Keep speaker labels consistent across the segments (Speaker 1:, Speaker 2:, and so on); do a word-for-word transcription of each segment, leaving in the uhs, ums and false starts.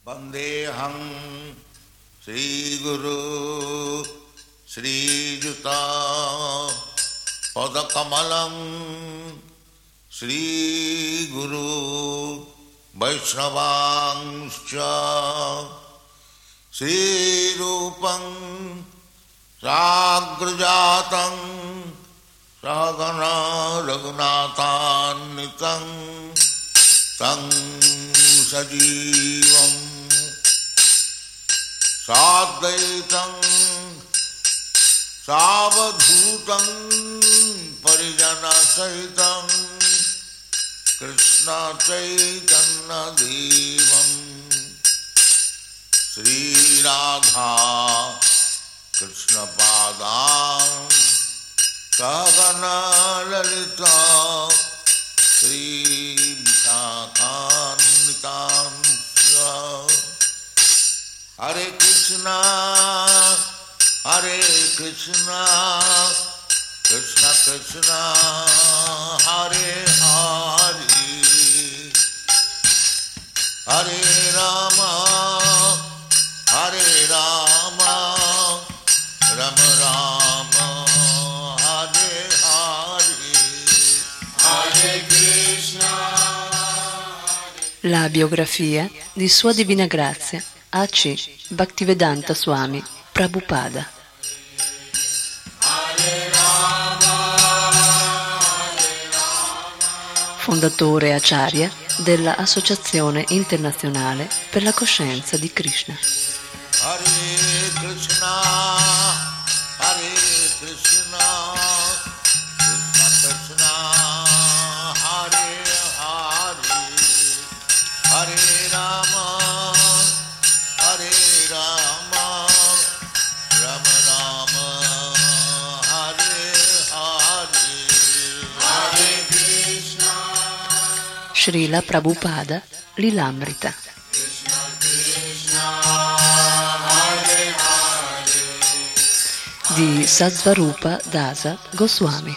Speaker 1: Vandeham Sri Guru Sri Juta Padakamalam Sri Guru Vaishnavangscha Sri Rupam Sagrajatam Sagana Raghunathanikam Tang Sajivam Sadvaitam Savadhutam Parijana Sahitam Krishna Chaitanya Devam Sri Radha Krishna Padam Sagana Lalita Sri Vishakanitam Hare Krishna Hare Krishna Krishna Krishna Hare Hare Hare Rama Hare Rama Rama Rama Hare Hare Hare Krishna.
Speaker 2: La biografia di Sua Divina Grazia A C Bhaktivedanta Swami Prabhupada. Fondatore Acharya della Associazione Internazionale per la Coscienza di Krishna.
Speaker 1: Hare Krishna, Hare Krishna, Krishna Krishna, Hare Hare, Hare Rama, Hare Rama, Rama Rama, Hare Hare, Hare Krishna.
Speaker 2: Srila Prabhupada Lilamrita. Di Satsvarupa Dasa Goswami.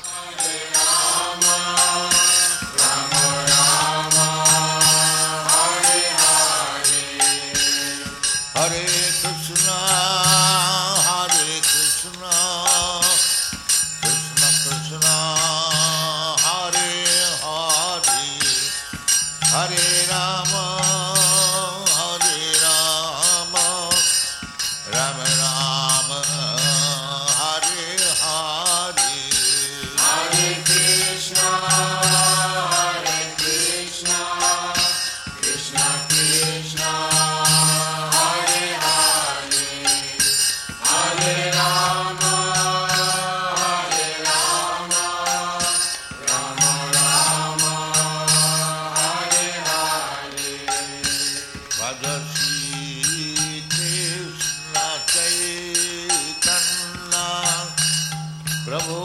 Speaker 1: Hare Krishna, Hare Krishna, Krishna Krishna, Hare Hare, Hare Rama, Hare Rama, Rama Rama, Hare Hare, Hare Krishna, Hare Krishna, Krishna Krishna, Hare Hare, Hare Rama, Hare Rama, Rama Rama, Hare Hare. Bhagavati Krishna Chaitanya Prabhu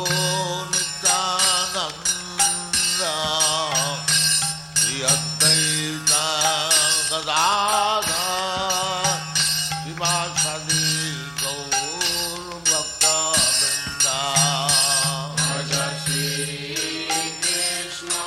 Speaker 1: Nityananda Sri Advaita Gadadhar Srivasadi Gaur Bhakta-vrinda. Bhagavati Krishna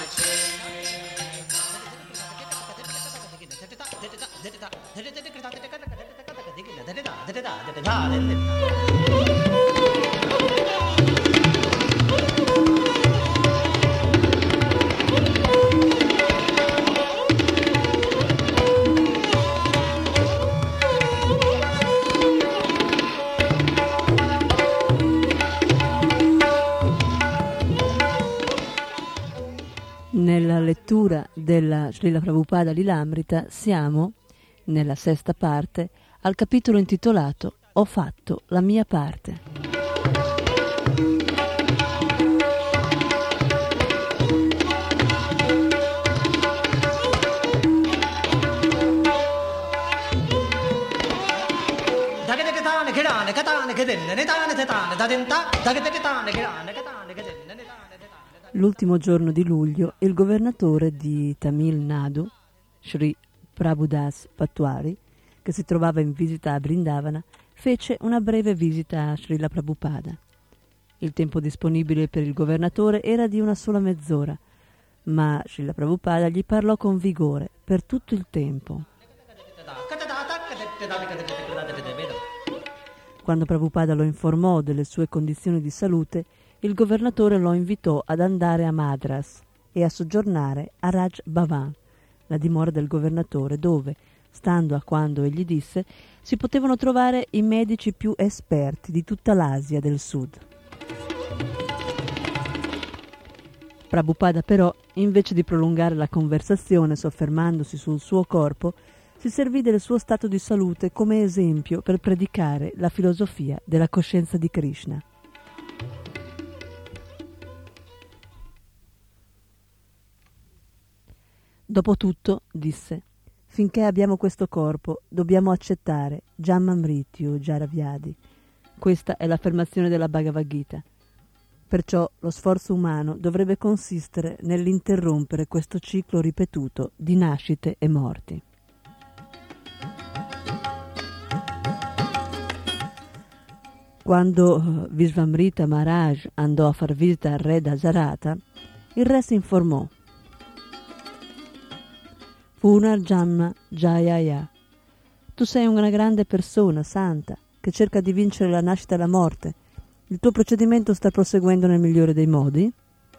Speaker 2: Nella lettura della Srila Prabhupada Lilamrita siamo, nella sesta parte, al capitolo intitolato Ho fatto la mia parte. L'ultimo giorno di luglio, il governatore di Tamil Nadu, Sri Prabhudas Patwari, che si trovava in visita a Vrindavana, fece una breve visita a Srila Prabhupada. Il tempo disponibile per il governatore era di una sola mezz'ora, ma Srila Prabhupada gli parlò con vigore per tutto il tempo. Quando Prabhupada lo informò delle sue condizioni di salute, il governatore lo invitò ad andare a Madras e a soggiornare a Raj Bhavan, la dimora del governatore, dove, stando a quando egli disse, si potevano trovare i medici più esperti di tutta l'Asia del Sud. Prabhupada però, invece di prolungare la conversazione soffermandosi sul suo corpo, si servì del suo stato di salute come esempio per predicare la filosofia della coscienza di Krishna. Dopotutto, disse, finché abbiamo questo corpo dobbiamo accettare Janma Mrityu Jara Vyadhi. Questa è l'affermazione della Bhagavad Gita. Perciò lo sforzo umano dovrebbe consistere nell'interrompere questo ciclo ripetuto di nascite e morti. Quando Vishvamrita Maharaj andò a far visita al re Dasarata, il re si informò. Punarjanma Jayaya, tu sei una grande persona, santa, che cerca di vincere la nascita e la morte. Il tuo procedimento sta proseguendo nel migliore dei modi?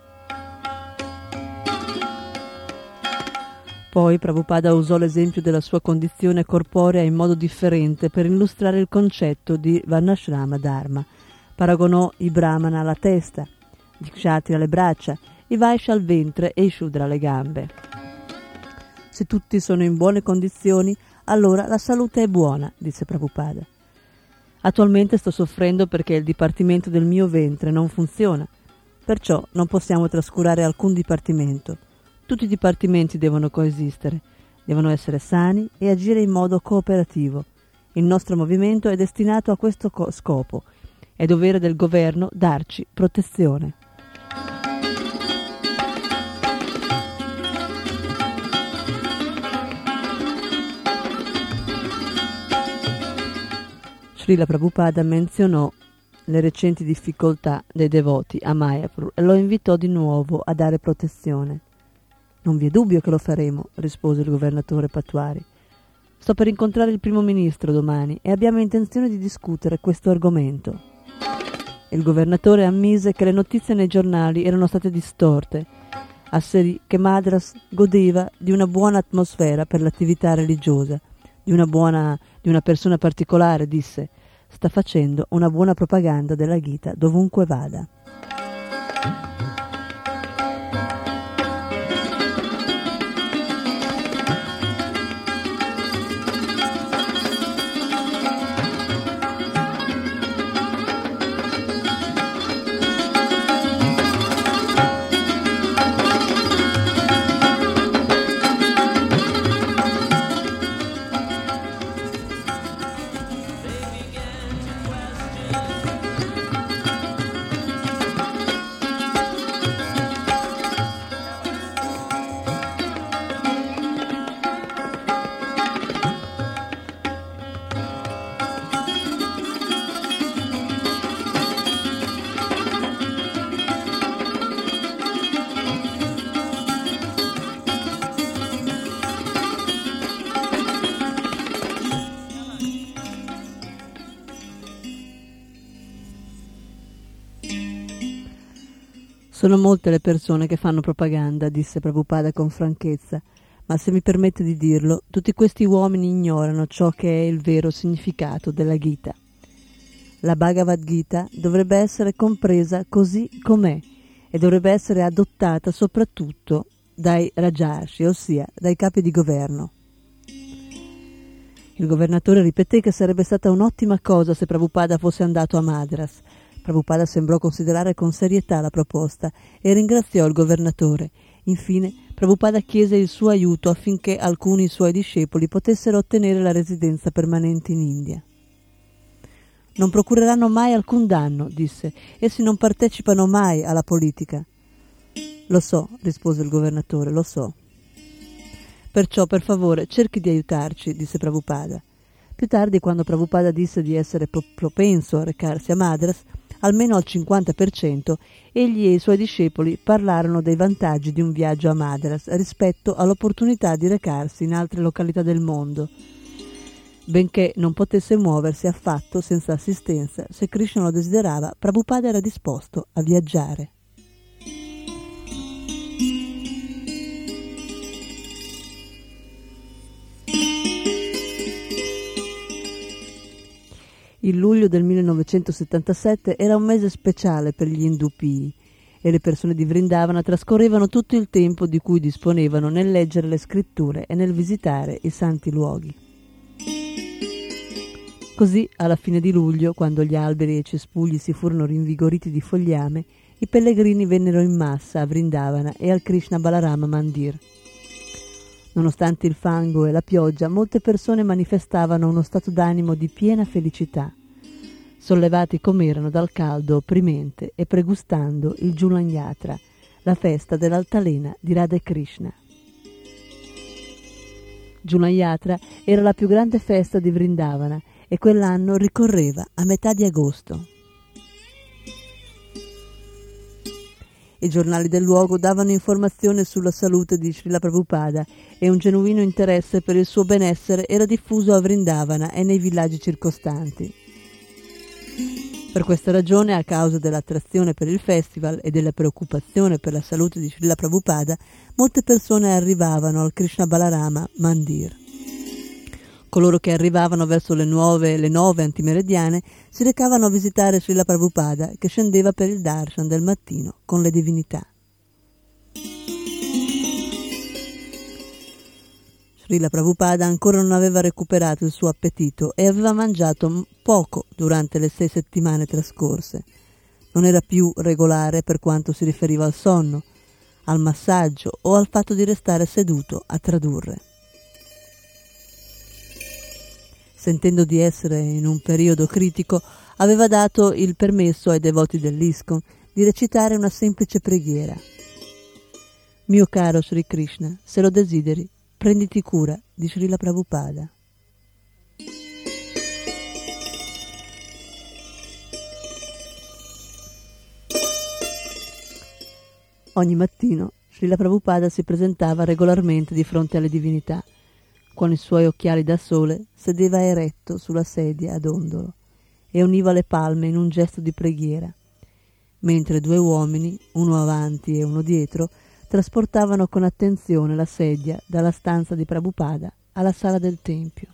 Speaker 2: Poi Prabhupada usò l'esempio della sua condizione corporea in modo differente per illustrare il concetto di Varnashrama Dharma. Paragonò i Brahmana alla testa, gli Kshatriya alle braccia, i Vaishya al ventre e i Shudra alle gambe. Se tutti sono in buone condizioni, allora la salute è buona, disse Prabhupada. Attualmente sto soffrendo perché il dipartimento del mio ventre non funziona, perciò non possiamo trascurare alcun dipartimento. Tutti i dipartimenti devono coesistere, devono essere sani e agire in modo cooperativo. Il nostro movimento è destinato a questo co- scopo. È dovere del governo darci protezione. Srila Prabhupada menzionò le recenti difficoltà dei devoti a Mayapur e lo invitò di nuovo a dare protezione. Non vi è dubbio che lo faremo, rispose il governatore Patwari. Sto per incontrare il primo ministro domani e abbiamo intenzione di discutere questo argomento. Il governatore ammise che le notizie nei giornali erano state distorte. Asserì che Madras godeva di una buona atmosfera per l'attività religiosa, di una buona, di una persona particolare, disse. Sta facendo una buona propaganda della Gita dovunque vada. Sono molte le persone che fanno propaganda, disse Prabhupada con franchezza, ma se mi permette di dirlo, tutti questi uomini ignorano ciò che è il vero significato della Gita. La Bhagavad Gita dovrebbe essere compresa così com'è e dovrebbe essere adottata soprattutto dai Rajarshi, ossia dai capi di governo. Il governatore ripeté che sarebbe stata un'ottima cosa se Prabhupada fosse andato a Madras. Prabhupada sembrò considerare con serietà la proposta e ringraziò il governatore. Infine, Prabhupada chiese il suo aiuto affinché alcuni suoi discepoli potessero ottenere la residenza permanente in India. Non procureranno mai alcun danno, disse. Essi non partecipano mai alla politica. Lo so, rispose il governatore, lo so. Perciò, per favore, cerchi di aiutarci, disse Prabhupada. Più tardi, quando Prabhupada disse di essere pro- propenso a recarsi a Madras, almeno al cinquanta per cento, egli e i suoi discepoli parlarono dei vantaggi di un viaggio a Madras rispetto all'opportunità di recarsi in altre località del mondo. benché non potesse muoversi affatto senza assistenza. Se Krishna lo desiderava, Prabhupada era disposto a viaggiare. Il luglio del millenovecentosettantasette era un mese speciale per gli indupii e le persone di Vrindavana trascorrevano tutto il tempo di cui disponevano nel leggere le scritture e nel visitare i santi luoghi. Così, alla fine di luglio, quando gli alberi e i cespugli si furono rinvigoriti di fogliame, i pellegrini vennero in massa a Vrindavana e al Krishna Balarama Mandir. Nonostante il fango e la pioggia, molte persone manifestavano uno stato d'animo di piena felicità, sollevati com'erano dal caldo opprimente e pregustando il Julan Yatra, la festa dell'altalena di Radha e Krishna. Julan Yatra era la più grande festa di Vrindavana e quell'anno ricorreva a metà di agosto. I giornali del luogo davano informazione sulla salute di Srila Prabhupada e un genuino interesse per il suo benessere era diffuso a Vrindavana e nei villaggi circostanti. Per questa ragione, a causa dell'attrazione per il festival e della preoccupazione per la salute di Srila Prabhupada, molte persone arrivavano al Krishna Balarama Mandir. Coloro che arrivavano verso le nuove, le nove antimeridiane si recavano a visitare Srila Prabhupada, che scendeva per il darshan del mattino con le divinità. Srila Prabhupada ancora non aveva recuperato il suo appetito e aveva mangiato poco durante le sei settimane trascorse. Non era più regolare per quanto si riferiva al sonno, al massaggio o al fatto di restare seduto a tradurre. Sentendo di essere in un periodo critico, aveva dato il permesso ai devoti dell'ISKCON di recitare una semplice preghiera. Mio caro Sri Krishna, se lo desideri, prenditi cura di Srila Prabhupada. Ogni mattino Srila Prabhupada si presentava regolarmente di fronte alle divinità. Con i suoi occhiali da sole sedeva eretto sulla sedia a dondolo e univa le palme in un gesto di preghiera, mentre due uomini, uno avanti e uno dietro, trasportavano con attenzione la sedia dalla stanza di Prabhupada alla sala del tempio.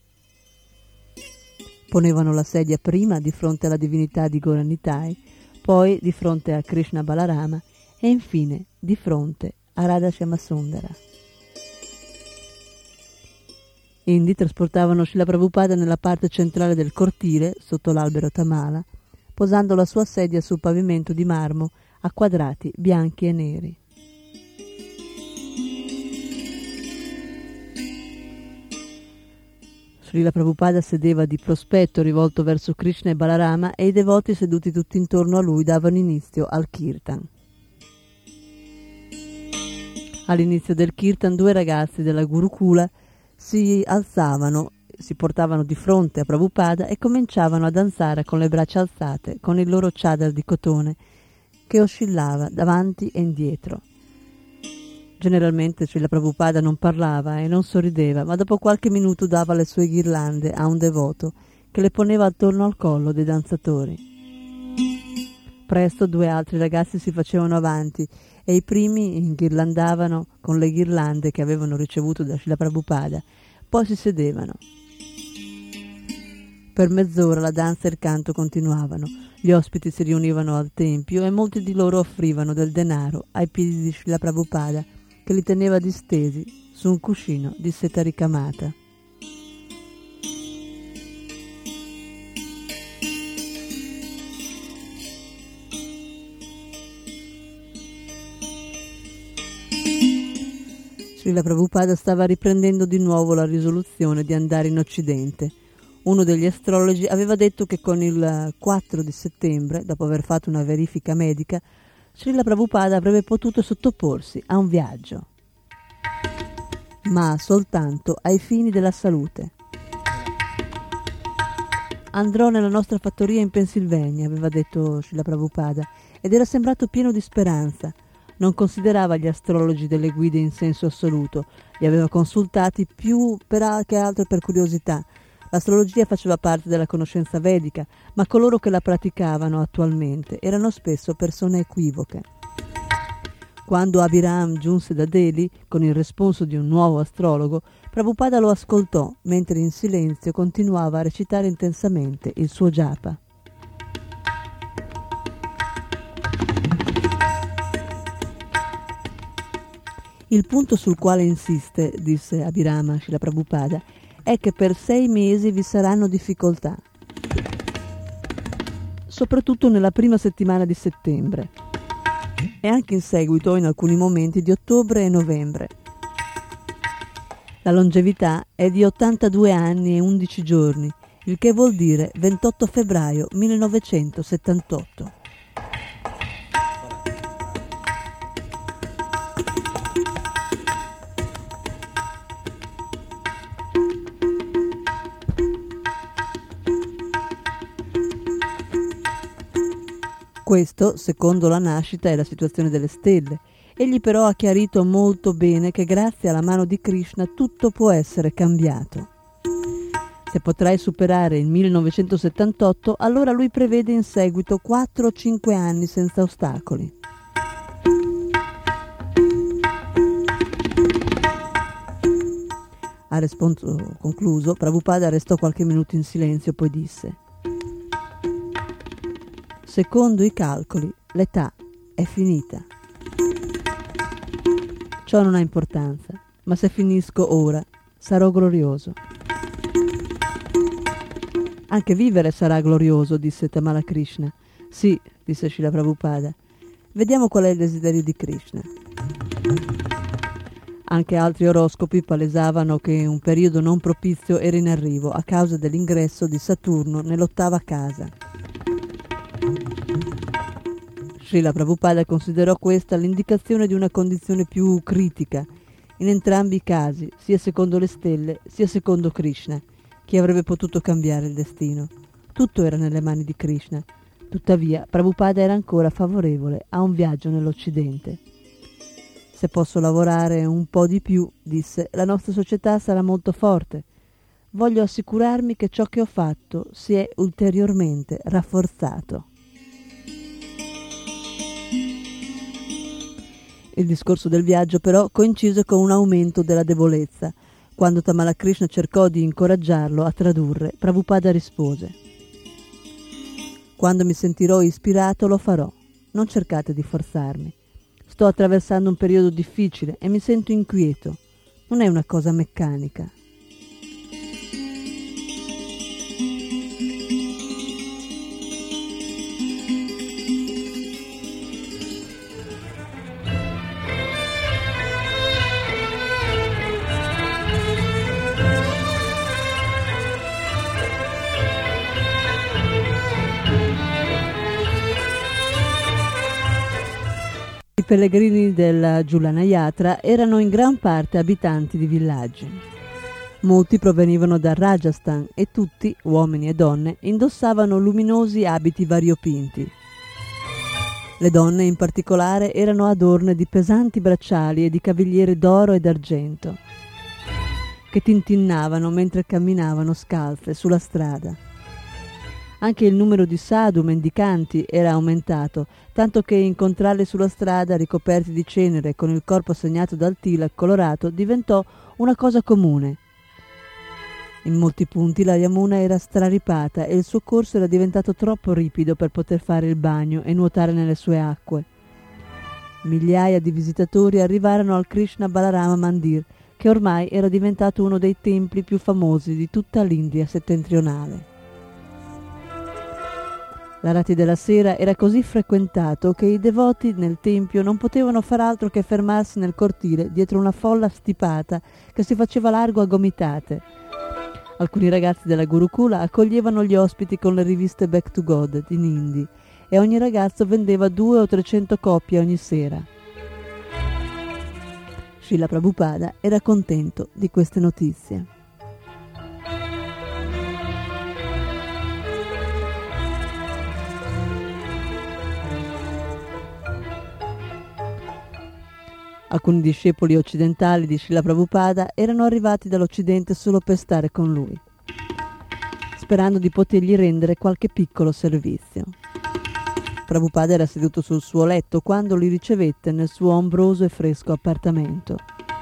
Speaker 2: Ponevano la sedia prima di fronte alla divinità di Gauranitai, poi di fronte a Krishna Balarama e infine di fronte a Radha Shyamasundara. Indi trasportavano Srila Prabhupada nella parte centrale del cortile, sotto l'albero Tamala, posando la sua sedia sul pavimento di marmo a quadrati bianchi e neri. Srila Prabhupada sedeva di prospetto rivolto verso Krishna e Balarama e i devoti seduti tutti intorno a lui davano inizio al kirtan. All'inizio del kirtan due ragazzi della Gurukula si alzavano, si portavano di fronte a Prabhupada e cominciavano a danzare con le braccia alzate con il loro chadar di cotone che oscillava davanti e indietro. Generalmente Srila Prabhupada non parlava e non sorrideva, ma dopo qualche minuto dava le sue ghirlande a un devoto che le poneva attorno al collo dei danzatori. Presto due altri ragazzi si facevano avanti e i primi inghirlandavano con le ghirlande che avevano ricevuto da Srila Prabhupada, poi si sedevano. Per mezz'ora la danza e il canto continuavano, gli ospiti si riunivano al tempio e molti di loro offrivano del denaro ai piedi di Srila Prabhupada, che li teneva distesi su un cuscino di seta ricamata. Srila Prabhupada stava riprendendo di nuovo la risoluzione di andare in Occidente. Uno degli astrologi aveva detto che con il quattro di settembre, dopo aver fatto una verifica medica, Srila Prabhupada avrebbe potuto sottoporsi a un viaggio, ma soltanto ai fini della salute. Andrò nella nostra fattoria in Pennsylvania, aveva detto Srila Prabhupada, ed era sembrato pieno di speranza. Non considerava gli astrologi delle guide in senso assoluto, li aveva consultati più per che altro per curiosità. L'astrologia faceva parte della conoscenza vedica, ma coloro che la praticavano attualmente erano spesso persone equivoche. Quando Abhiram giunse da Delhi con il responso di un nuovo astrologo, Prabhupada lo ascoltò mentre in silenzio continuava a recitare intensamente il suo japa. Il punto sul quale insiste, disse Abhirama a Srila Prabhupada, è che per sei mesi vi saranno difficoltà, soprattutto nella prima settimana di settembre e anche in seguito in alcuni momenti di ottobre e novembre. La longevità è di ottantadue anni e undici giorni, il che vuol dire ventotto febbraio millenovecentosettantotto. Questo, secondo la nascita, è la situazione delle stelle. Egli però ha chiarito molto bene che grazie alla mano di Krishna tutto può essere cambiato. Se potrai superare il millenovecentosettantotto, allora lui prevede in seguito quattro o cinque anni senza ostacoli. A responso concluso, Prabhupada restò qualche minuto in silenzio, poi disse: secondo i calcoli, l'età è finita. Ciò non ha importanza, ma se finisco ora, sarò glorioso. Anche vivere sarà glorioso, disse Tamala Krishna. Sì, disse Srila Prabhupada. Vediamo qual è il desiderio di Krishna. Anche altri oroscopi palesavano che un periodo non propizio era in arrivo a causa dell'ingresso di Saturno nell'ottava casa. Srila Prabhupada considerò questa l'indicazione di una condizione più critica, in entrambi i casi, sia secondo le stelle, sia secondo Krishna, che avrebbe potuto cambiare il destino. Tutto era nelle mani di Krishna. Tuttavia, Prabhupada era ancora favorevole a un viaggio nell'Occidente. Se posso lavorare un po' di più, disse, la nostra società sarà molto forte. Voglio assicurarmi che ciò che ho fatto si è ulteriormente rafforzato. Il discorso del viaggio però coincise con un aumento della debolezza. Quando Tamala Krishna cercò di incoraggiarlo a tradurre, Prabhupada rispose: quando mi sentirò ispirato lo farò, non cercate di forzarmi. Sto attraversando un periodo difficile e mi sento inquieto. Non è una cosa meccanica. I pellegrini della Julana Yatra erano in gran parte abitanti di villaggi. Molti provenivano dal Rajasthan e tutti, uomini e donne, indossavano luminosi abiti variopinti. Le donne in particolare erano adorne di pesanti bracciali e di cavigliere d'oro e d'argento, che tintinnavano mentre camminavano scalze sulla strada. Anche il numero di sadhu mendicanti era aumentato, tanto che incontrarli sulla strada ricoperti di cenere con il corpo segnato dal tilak colorato diventò una cosa comune. In molti punti la Yamuna era straripata e il suo corso era diventato troppo ripido per poter fare il bagno e nuotare nelle sue acque. Migliaia di visitatori arrivarono al Krishna Balarama Mandir, che ormai era diventato uno dei templi più famosi di tutta l'India settentrionale. L'Arati della sera era così frequentato che i devoti nel tempio non potevano far altro che fermarsi nel cortile dietro una folla stipata che si faceva largo a gomitate. Alcuni ragazzi della Gurukula accoglievano gli ospiti con le riviste Back to God in hindi e ogni ragazzo vendeva due o trecento copie ogni sera. Srila Prabhupada era contento di queste notizie. Alcuni discepoli occidentali di Srila Prabhupada erano arrivati dall'Occidente solo per stare con lui. sperando di potergli rendere qualche piccolo servizio. Prabhupada era seduto sul suo letto quando li ricevette nel suo ombroso e fresco appartamento.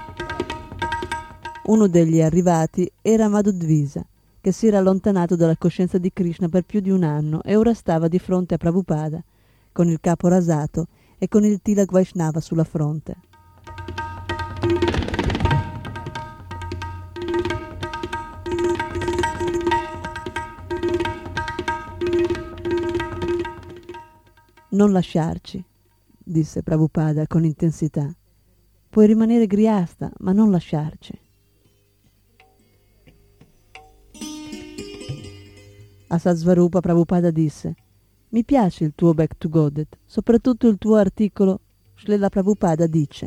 Speaker 2: Uno degli arrivati era Madhudvisa, che si era allontanato dalla coscienza di Krishna per più di un anno e ora stava di fronte a Prabhupada, con il capo rasato e con il tilak Vaishnava sulla fronte. Non lasciarci, disse Prabhupada con intensità. Puoi rimanere griasta, ma non lasciarci. A Satsvarupa Prabhupada disse: mi piace il tuo Back to Godhead, soprattutto il tuo articolo Srila Prabhupada dice.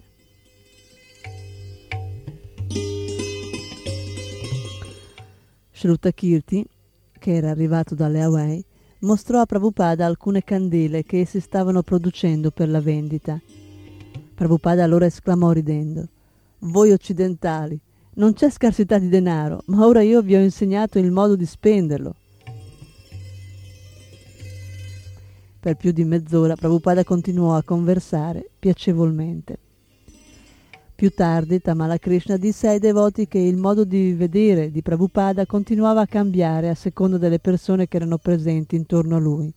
Speaker 2: Shrutakirti, che era arrivato dalle Hawaii, mostrò a Prabhupada alcune candele che essi stavano producendo per la vendita. Prabhupada allora esclamò ridendo: voi occidentali, non c'è scarsità di denaro, ma ora io vi ho insegnato il modo di spenderlo. Per più di mezz'ora Prabhupada continuò a conversare piacevolmente. Più tardi Tamala Krishna disse ai devoti che il modo di vedere di Prabhupada continuava a cambiare a seconda delle persone che erano presenti intorno a lui.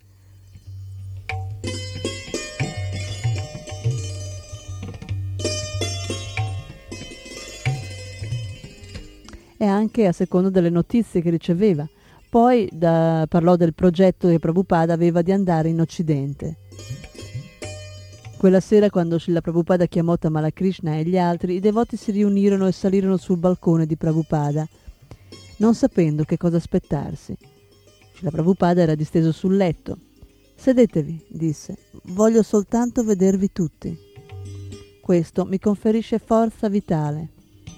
Speaker 2: E anche a seconda delle notizie che riceveva. Poi da, parlò del progetto che Prabhupada aveva di andare in Occidente. Quella sera, quando Srila Prabhupada chiamò Tamala Krishna e gli altri, i devoti si riunirono e salirono sul balcone di Prabhupada, non sapendo che cosa aspettarsi. Srila Prabhupada era disteso sul letto. Sedetevi, disse, voglio soltanto vedervi tutti. Questo mi conferisce forza vitale.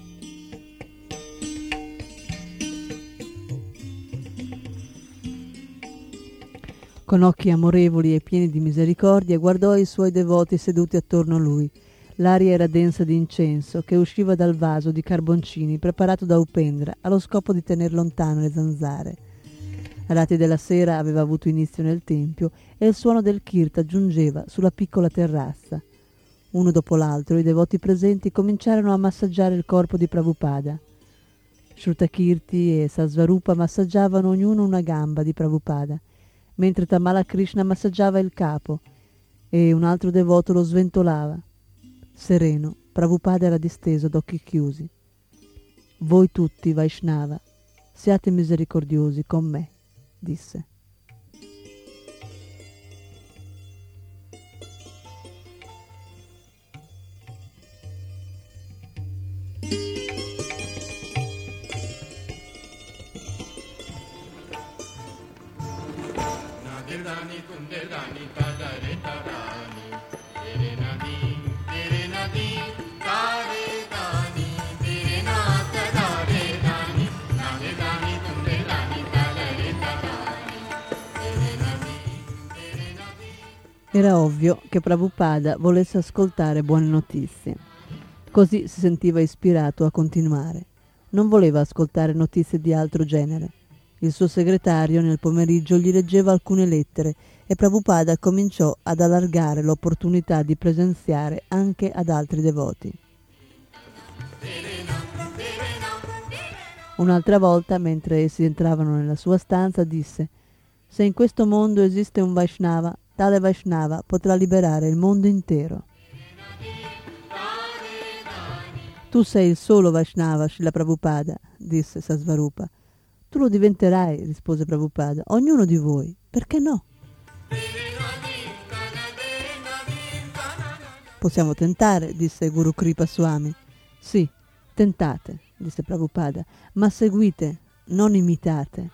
Speaker 2: Con occhi amorevoli e pieni di misericordia guardò i suoi devoti seduti attorno a lui. L'aria era densa di incenso che usciva dal vaso di carboncini preparato da Upendra allo scopo di tener lontano le zanzare. L'arati della sera aveva avuto inizio nel tempio e il suono del kirta giungeva sulla piccola terrazza. Uno dopo l'altro i devoti presenti cominciarono a massaggiare il corpo di Prabhupada. Shrutakirti e Satsvarupa massaggiavano ognuno una gamba di Prabhupada, mentre Tamala Krishna massaggiava il capo e un altro devoto lo sventolava. Sereno, Prabhupada era disteso ad occhi chiusi. Voi tutti, Vaishnava, siate misericordiosi con me, disse. Era ovvio che Prabhupada volesse ascoltare buone notizie. Così si sentiva ispirato a continuare. Non voleva ascoltare notizie di altro genere. Il suo segretario nel pomeriggio gli leggeva alcune lettere e Prabhupada cominciò ad allargare l'opportunità di presenziare anche ad altri devoti. Un'altra volta, mentre essi entravano nella sua stanza, disse: se in questo mondo esiste un Vaishnava, tale Vaishnava potrà liberare il mondo intero. Tu sei il solo Vaishnava, Srila Prabhupada, disse Satsvarupa. Tu lo diventerai, rispose Prabhupada, ognuno di voi, perché no? Possiamo tentare, disse Guru Kripa Swami. Sì, tentate, disse Prabhupada, ma seguite, non imitate.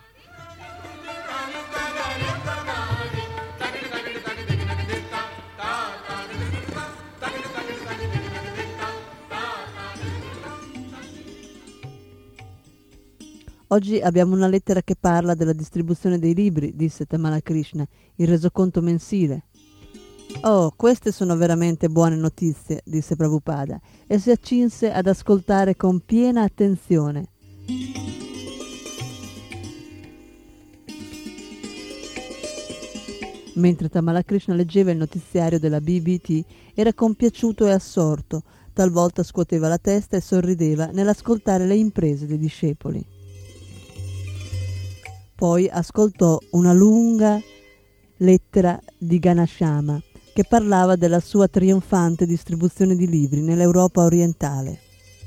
Speaker 2: Oggi abbiamo una lettera che parla della distribuzione dei libri, disse Tamala Krishna, il resoconto mensile. Oh, queste sono veramente buone notizie, disse Prabhupada, e si accinse ad ascoltare con piena attenzione. Mentre Tamala Krishna leggeva il notiziario della B B T, era compiaciuto e assorto, talvolta scuoteva la testa e sorrideva nell'ascoltare le imprese dei discepoli. Poi ascoltò una lunga lettera di Ganashama che parlava della sua trionfante distribuzione di libri nell'Europa orientale.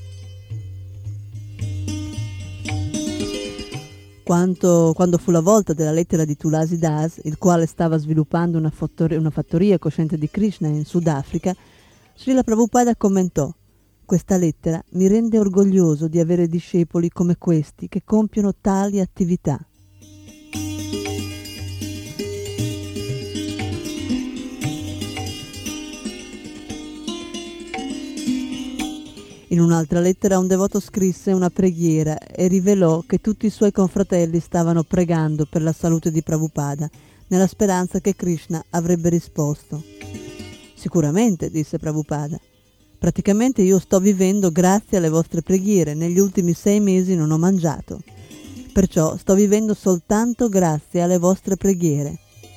Speaker 2: Quanto, quando fu la volta della lettera di Tulasi Das, il quale stava sviluppando una, fattoria, una fattoria cosciente di Krishna in Sudafrica, Srila Prabhupada commentò: «Questa lettera mi rende orgoglioso di avere discepoli come questi che compiono tali attività». In un'altra lettera un devoto scrisse una preghiera e rivelò che tutti i suoi confratelli stavano pregando per la salute di Prabhupada, nella speranza che Krishna avrebbe risposto. «Sicuramente», disse Prabhupada. «Praticamente io sto vivendo grazie alle vostre preghiere. Negli ultimi sei mesi non ho mangiato. Perciò sto vivendo soltanto grazie alle vostre preghiere».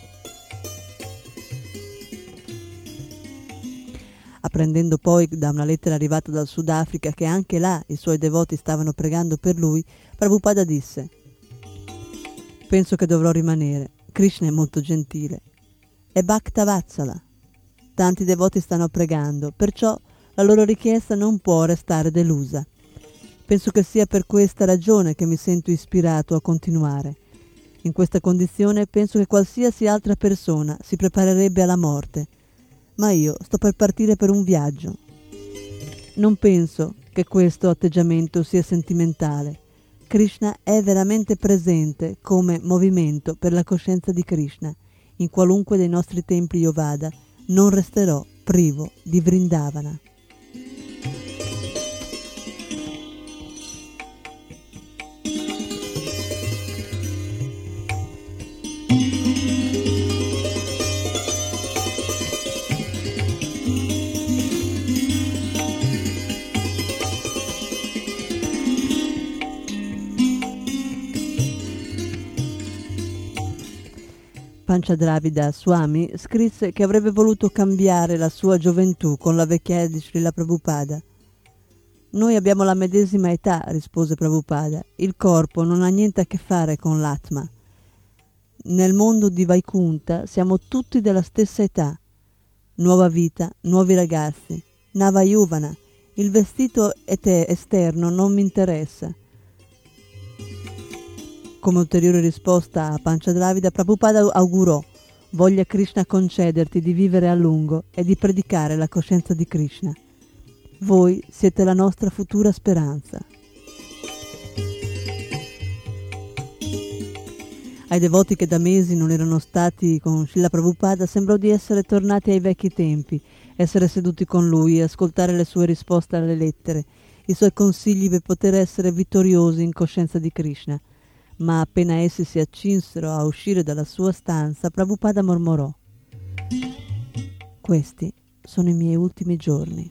Speaker 2: Apprendendo poi da una lettera arrivata dal Sudafrica che anche là i suoi devoti stavano pregando per lui, Prabhupada disse: «Penso che dovrò rimanere. Krishna è molto gentile. È Bhakta Vatsala. Tanti devoti stanno pregando, perciò la loro richiesta non può restare delusa. Penso che sia per questa ragione che mi sento ispirato a continuare. In questa condizione penso che qualsiasi altra persona si preparerebbe alla morte, ma io sto per partire per un viaggio. Non penso che questo atteggiamento sia sentimentale. Krishna è veramente presente come movimento per la coscienza di Krishna. In qualunque dei nostri templi io vada, non resterò privo di Vrindavana». Panchadravida Swami scrisse che avrebbe voluto cambiare la sua gioventù con la vecchiaia di Srila Prabhupada. «Noi abbiamo la medesima età», rispose Prabhupada. «Il corpo non ha niente a che fare con l'Atma. Nel mondo di Vaikunta siamo tutti della stessa età. Nuova vita, nuovi ragazzi, Navayuvana. Il vestito ete- esterno non mi interessa». Come ulteriore risposta a Panchadravida, Prabhupada augurò: «Voglia Krishna concederti di vivere a lungo e di predicare la coscienza di Krishna. Voi siete la nostra futura speranza». Ai devoti che da mesi non erano stati con Srila Prabhupada sembrò di essere tornati ai vecchi tempi, essere seduti con lui e ascoltare le sue risposte alle lettere, i suoi consigli per poter essere vittoriosi in coscienza di Krishna. Ma appena essi si accinsero a uscire dalla sua stanza, Prabhupada mormorò: «Questi sono i miei ultimi giorni».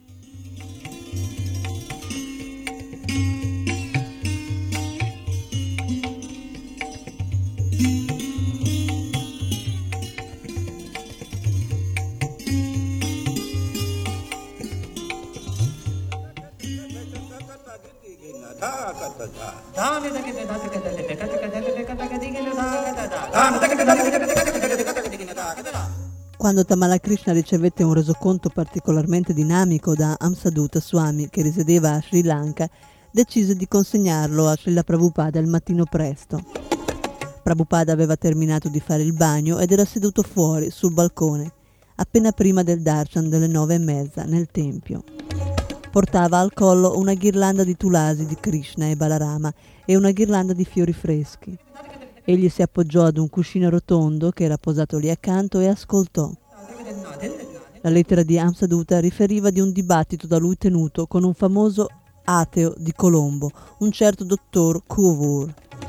Speaker 2: Quando Tamala Krishna ricevette un resoconto particolarmente dinamico da Amsadutta Swami, che risiedeva a Sri Lanka, decise di consegnarlo a Srila Prabhupada il mattino presto. Prabhupada aveva terminato di fare il bagno ed era seduto fuori, sul balcone, appena prima del darshan delle nove e mezza, nel tempio. Portava al collo una ghirlanda di tulasi di Krishna e Balarama e una ghirlanda di fiori freschi. Egli si appoggiò ad un cuscino rotondo che era posato lì accanto e ascoltò. La lettera di Amsadutta riferiva di un dibattito da lui tenuto con un famoso ateo di Colombo, un certo dottor Kovur.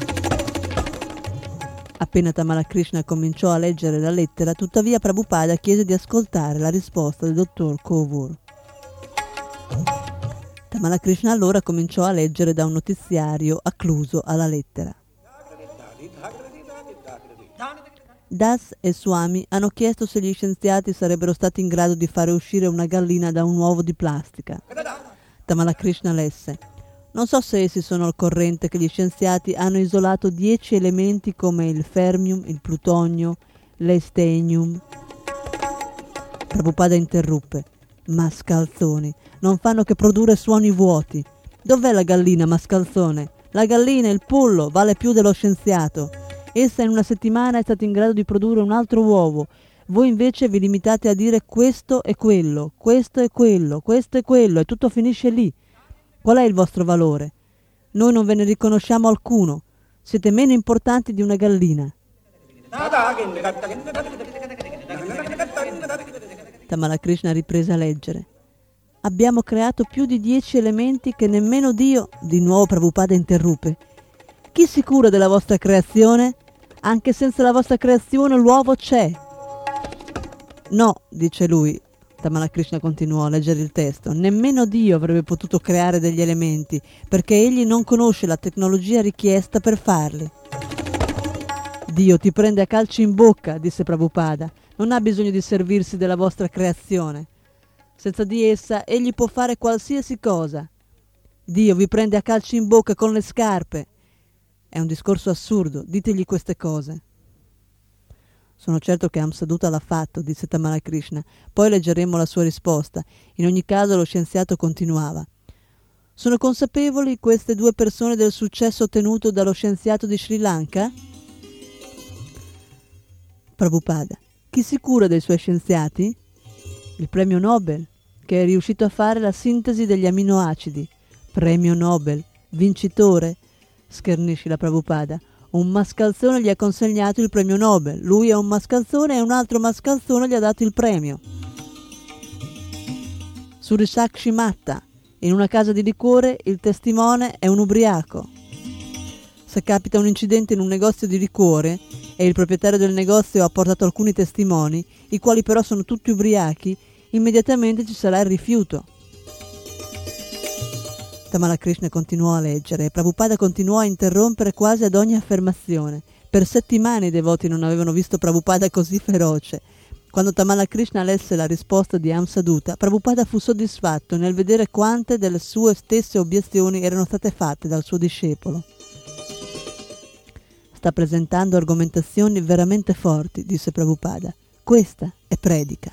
Speaker 2: Appena Tamala Krishna cominciò a leggere la lettera, tuttavia Prabhupada chiese di ascoltare la risposta del dottor Kovur. Tamala Krishna allora cominciò a leggere da un notiziario accluso alla lettera. Das e Swami hanno chiesto se gli scienziati sarebbero stati in grado di fare uscire una gallina da un uovo di plastica. Tamala Krishna lesse: non so se essi sono al corrente che gli scienziati hanno isolato dieci elementi come il fermium, il plutonio, l'estenium. Prabhupada interruppe: mascalzoni, non fanno che produrre suoni vuoti. Dov'è la gallina, mascalzone? La gallina, il pollo, vale più dello scienziato. Essa in una settimana è stata in grado di produrre un altro uovo. Voi invece vi limitate a dire questo e quello, questo e quello, questo e quello, e tutto finisce lì. Qual è il vostro valore? Noi non ve ne riconosciamo alcuno. Siete meno importanti di una gallina. Tamala Krishna riprese a leggere. Abbiamo creato più di dieci elementi che nemmeno Dio... Di nuovo Prabhupada interruppe. Chi si cura della vostra creazione? Anche senza la vostra creazione l'uovo c'è. No, dice lui. Tamala Krishna continuò a leggere il testo. Nemmeno Dio avrebbe potuto creare degli elementi, perché egli non conosce la tecnologia richiesta per farli. Dio ti prende a calci in bocca, disse Prabhupada. Non ha bisogno di servirsi della vostra creazione. Senza di essa egli può fare qualsiasi cosa. Dio vi prende a calci in bocca con le scarpe. È un discorso assurdo, ditegli queste cose. Sono certo che Amsaduta l'ha fatto, disse Tamala Krishna. Poi leggeremo la sua risposta. In ogni caso lo scienziato continuava. Sono consapevoli queste due persone del successo ottenuto dallo scienziato di Sri Lanka? Prabhupada. Chi si cura dei suoi scienziati? Il premio Nobel, che è riuscito a fare la sintesi degli aminoacidi. Premio Nobel, vincitore, schernisce la Prabhupada. Un mascalzone gli ha consegnato il premio Nobel. Lui è un mascalzone e un altro mascalzone gli ha dato il premio. Surisakshi Matta. In una casa di liquore il testimone è un ubriaco. Se capita un incidente in un negozio di liquore e il proprietario del negozio ha portato alcuni testimoni, i quali però sono tutti ubriachi, immediatamente ci sarà il rifiuto. Tamala Krishna continuò a leggere e Prabhupada continuò a interrompere quasi ad ogni affermazione. Per settimane i devoti non avevano visto Prabhupada così feroce. Quando Tamala Krishna lesse la risposta di Amsaduta, Prabhupada fu soddisfatto nel vedere quante delle sue stesse obiezioni erano state fatte dal suo discepolo. Sta presentando argomentazioni veramente forti, disse Prabhupada. Questa è predica.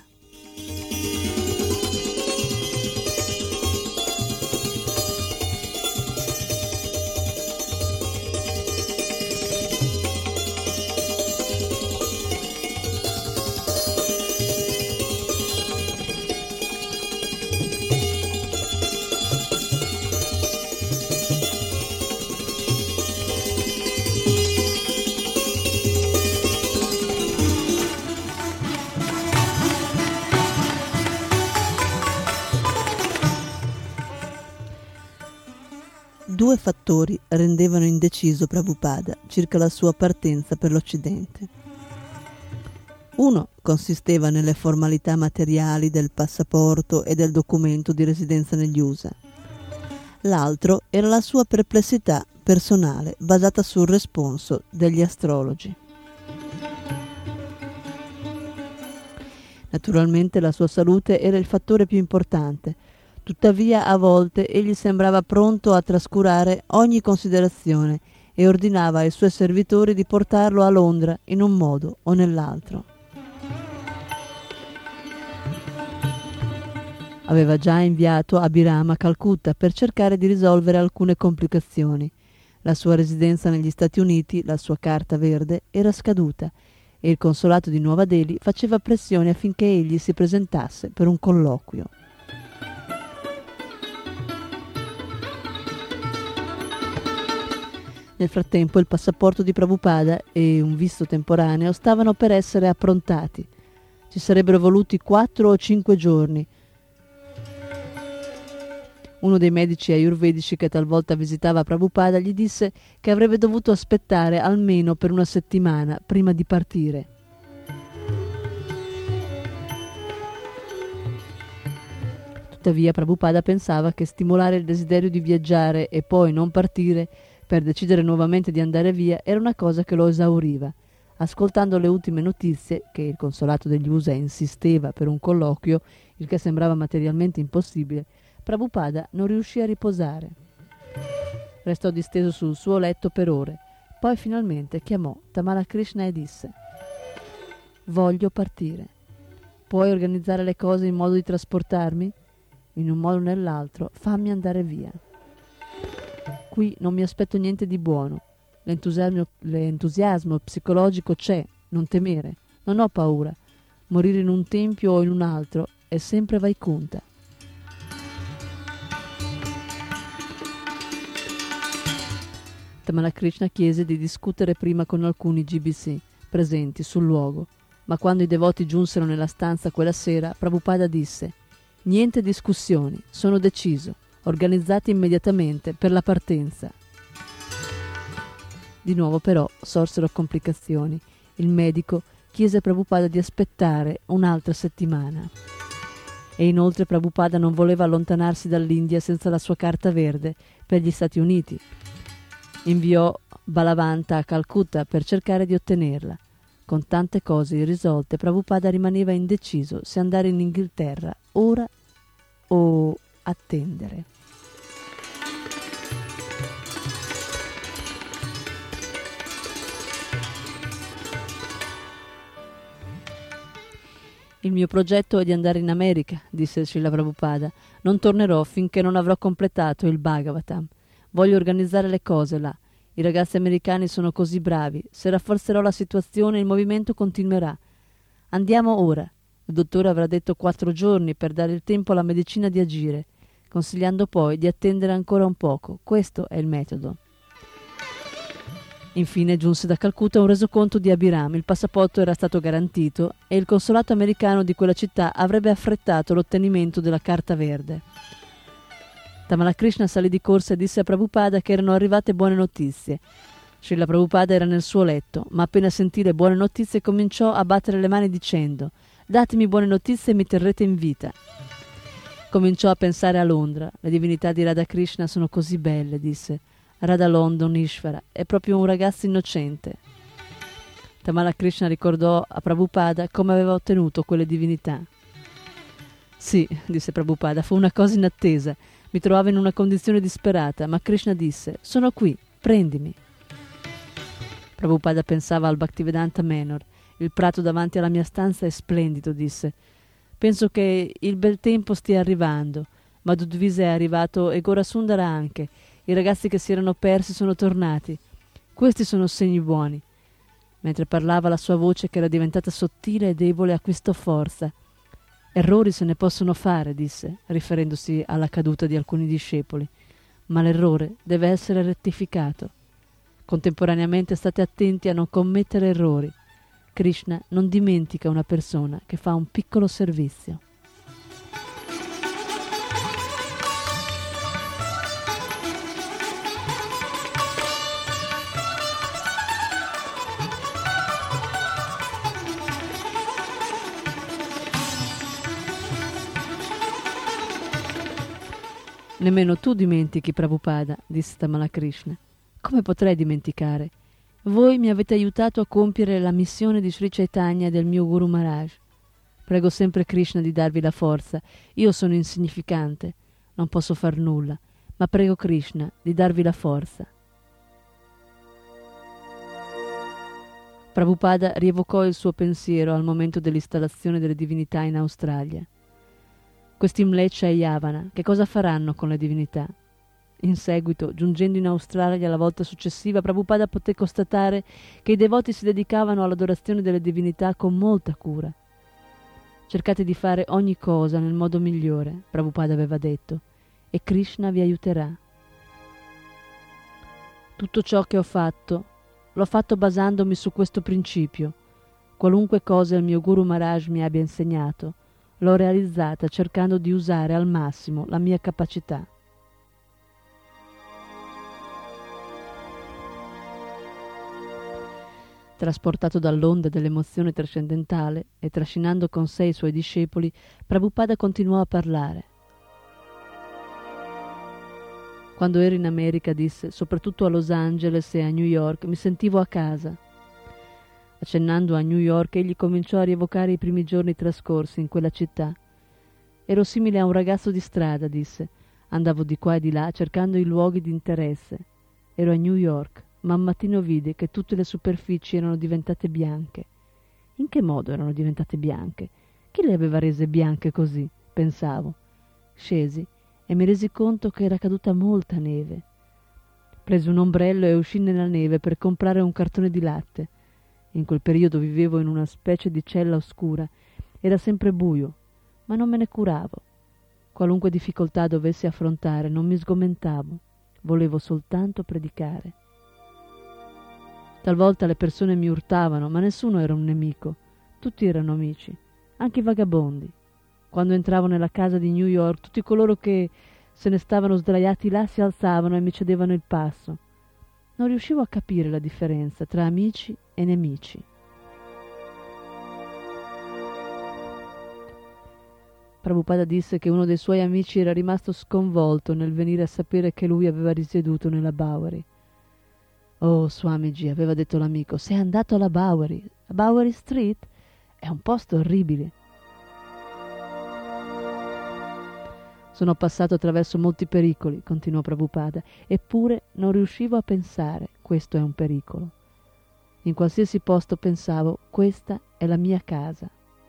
Speaker 2: Due fattori rendevano indeciso Prabhupada circa la sua partenza per l'Occidente. Uno consisteva nelle formalità materiali del passaporto e del documento di residenza negli U S A. L'altro era la sua perplessità personale basata sul responso degli astrologi. Naturalmente la sua salute era il fattore più importante. Tuttavia a volte egli sembrava pronto a trascurare ogni considerazione e ordinava ai suoi servitori di portarlo a Londra in un modo o nell'altro. Aveva già inviato Abhiram a Calcutta per cercare di risolvere alcune complicazioni. La sua residenza negli Stati Uniti, la sua carta verde, era scaduta e il consolato di Nuova Delhi faceva pressione affinché egli si presentasse per un colloquio. Nel frattempo il passaporto di Prabhupada e un visto temporaneo stavano per essere approntati. Ci sarebbero voluti quattro o cinque giorni. Uno dei medici ayurvedici che talvolta visitava Prabhupada gli disse che avrebbe dovuto aspettare almeno per una settimana prima di partire. Tuttavia Prabhupada pensava che stimolare il desiderio di viaggiare e poi non partire per decidere nuovamente di andare via era una cosa che lo esauriva. Ascoltando le ultime notizie, che il consolato degli U S A insisteva per un colloquio, il che sembrava materialmente impossibile, Prabhupada non riuscì a riposare. Restò disteso sul suo letto per ore. Poi finalmente chiamò Tamala Krishna e disse: «Voglio partire. Puoi organizzare le cose in modo di trasportarmi? In un modo o nell'altro, fammi andare via. Qui non mi aspetto niente di buono. L'entusiasmo, l'entusiasmo psicologico c'è, non temere. Non ho paura. Morire in un tempio o in un altro è sempre Vaikunta». Tamala Krishna chiese di discutere prima con alcuni G B C presenti sul luogo, ma quando i devoti giunsero nella stanza quella sera, Prabhupada disse: «Niente discussioni, sono deciso, organizzati immediatamente per la partenza». Di nuovo però sorsero complicazioni. Il medico chiese a Prabhupada di aspettare un'altra settimana. E inoltre Prabhupada non voleva allontanarsi dall'India senza la sua carta verde per gli Stati Uniti. Inviò Balavanta a Calcutta per cercare di ottenerla. Con tante cose irrisolte, Prabhupada rimaneva indeciso se andare in Inghilterra ora o attendere. «Il mio progetto è di andare in America», disse Srila Prabhupada. «Non tornerò finché non avrò completato il Bhagavatam. Voglio organizzare le cose là. I ragazzi americani sono così bravi. Se rafforzerò la situazione, il movimento continuerà. Andiamo ora. Il dottore avrà detto quattro giorni per dare il tempo alla medicina di agire, consigliando poi di attendere ancora un poco. Questo è il metodo». Infine giunse da Calcutta un resoconto di Abiram. Il passaporto era stato garantito e il consolato americano di quella città avrebbe affrettato l'ottenimento della carta verde. Tamala Krishna salì di corsa e disse a Prabhupada che erano arrivate buone notizie. Srila Prabhupada era nel suo letto, ma appena sentì le buone notizie cominciò a battere le mani dicendo: «Datemi buone notizie e mi terrete in vita». Cominciò a pensare a Londra. «Le divinità di Radha Krishna sono così belle», disse. «Radha London Ishvara è proprio un ragazzo innocente». Tamala Krishna ricordò a Prabhupada come aveva ottenuto quelle divinità. «Sì», disse Prabhupada, «fu una cosa inattesa. Mi trovavo in una condizione disperata, ma Krishna disse: «Sono qui, prendimi». Prabhupada pensava al Bhaktivedanta Manor. «Il prato davanti alla mia stanza è splendido», disse. «Penso che il bel tempo stia arrivando. Madhudvisa è arrivato e Gorasundara anche. I ragazzi che si erano persi sono tornati. Questi sono segni buoni». Mentre parlava, la sua voce, che era diventata sottile e debole, acquistò forza. «Errori se ne possono fare», disse, riferendosi alla caduta di alcuni discepoli, «ma l'errore deve essere rettificato. Contemporaneamente state attenti a non commettere errori. Krishna non dimentica una persona che fa un piccolo servizio». «Nemmeno tu dimentichi, Prabhupada», disse Tamala Krishna. «Come potrei dimenticare? Voi mi avete aiutato a compiere la missione di Sri Chaitanya e del mio Guru Maharaj. Prego sempre Krishna di darvi la forza. Io sono insignificante, non posso far nulla, ma prego Krishna di darvi la forza». Prabhupada rievocò il suo pensiero al momento dell'installazione delle divinità in Australia. Questi Mleccia e Yavana, che cosa faranno con le divinità? In seguito, giungendo in Australia la volta successiva, Prabhupada poté constatare che i devoti si dedicavano all'adorazione delle divinità con molta cura. «Cercate di fare ogni cosa nel modo migliore», Prabhupada aveva detto, «e Krishna vi aiuterà». «Tutto ciò che ho fatto, l'ho fatto basandomi su questo principio. Qualunque cosa il mio Guru Maharaj mi abbia insegnato, l'ho realizzata cercando di usare al massimo la mia capacità». Trasportato dall'onda dell'emozione trascendentale e trascinando con sé i suoi discepoli, Prabhupada continuò a parlare. «Quando ero in America», disse, «soprattutto a Los Angeles e a New York, mi sentivo a casa. Accennando a New York, egli cominciò a rievocare i primi giorni trascorsi in quella città. Ero simile a un ragazzo di strada, disse. Andavo di qua e di là cercando i luoghi di interesse. Ero a New York, ma un mattino vidi che tutte le superfici erano diventate bianche. In che modo erano diventate bianche? Chi le aveva rese bianche così? Pensavo. Scesi e mi resi conto che era caduta molta neve. Presi un ombrello e uscì nella neve per comprare un cartone di latte. In quel periodo vivevo in una specie di cella oscura. Era sempre buio, ma non me ne curavo. Qualunque difficoltà dovessi affrontare, non mi sgomentavo. Volevo soltanto predicare. Talvolta le persone mi urtavano, ma nessuno era un nemico. Tutti erano amici, anche i vagabondi. Quando entravo nella casa di New York, tutti coloro che se ne stavano sdraiati là si alzavano e mi cedevano il passo. Non riuscivo a capire la differenza tra amici e nemici. Prabhupada disse che uno dei suoi amici era rimasto sconvolto nel venire a sapere che lui aveva risieduto nella Bowery. Oh, Swamiji, aveva detto l'amico, sei andato alla Bowery. A Bowery Street? È un posto orribile. Sono passato attraverso molti pericoli, continuò Prabhupada, eppure non riuscivo a pensare, questo è un pericolo. In qualsiasi posto pensavo, questa è la mia casa.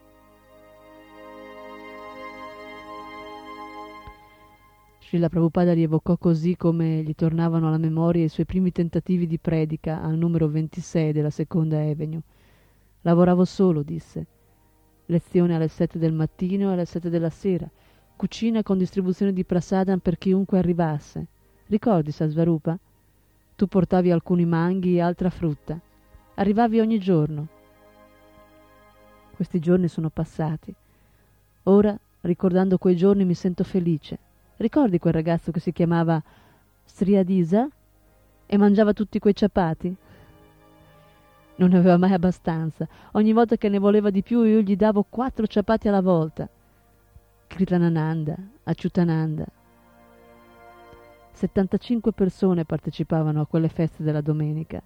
Speaker 2: Srila Prabhupada rievocò così come gli tornavano alla memoria i suoi primi tentativi di predica al numero ventisei della Seconda Avenue. Lavoravo solo, disse. Lezione alle sette del mattino e alle sette della sera. Cucina con distribuzione di prasadam per chiunque arrivasse. Ricordi, Sasvarupa? Tu portavi alcuni manghi e altra frutta. Arrivavi ogni giorno. Questi giorni sono passati. Ora, ricordando quei giorni, mi sento felice. Ricordi quel ragazzo che si chiamava Striadisa e mangiava tutti quei ciapati? Non ne aveva mai abbastanza. Ogni volta che ne voleva di più io gli davo quattro ciapati alla volta. Kritanananda, Achyutananda. settantacinque persone partecipavano a quelle feste della domenica.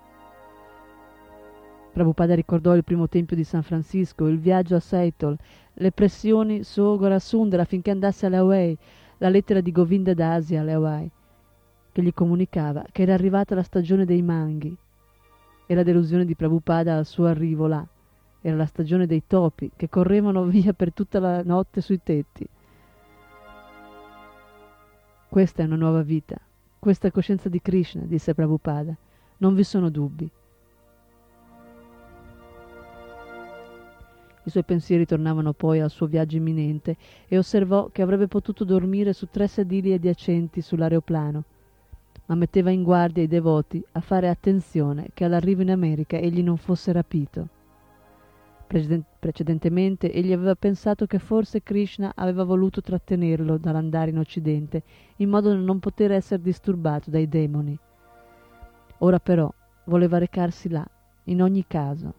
Speaker 2: Prabhupada ricordò il primo tempio di San Francisco, il viaggio a Seattle, le pressioni su Gorasundara affinché andasse alle Hawaii, la lettera di Govinda Dasi alle Hawaii, che gli comunicava che era arrivata la stagione dei manghi, e la delusione di Prabhupada al suo arrivo là. Era la stagione dei topi che correvano via per tutta la notte sui tetti. Questa è una nuova vita, questa è coscienza di Krishna, disse Prabhupada. Non vi sono dubbi. I suoi pensieri tornavano poi al suo viaggio imminente e osservò che avrebbe potuto dormire su tre sedili adiacenti sull'aeroplano, ma metteva in guardia i devoti a fare attenzione che all'arrivo in America egli non fosse rapito. Precedentemente egli aveva pensato che forse Krishna aveva voluto trattenerlo dall'andare in Occidente in modo da non poter essere disturbato dai demoni. Ora però voleva recarsi là, in ogni caso.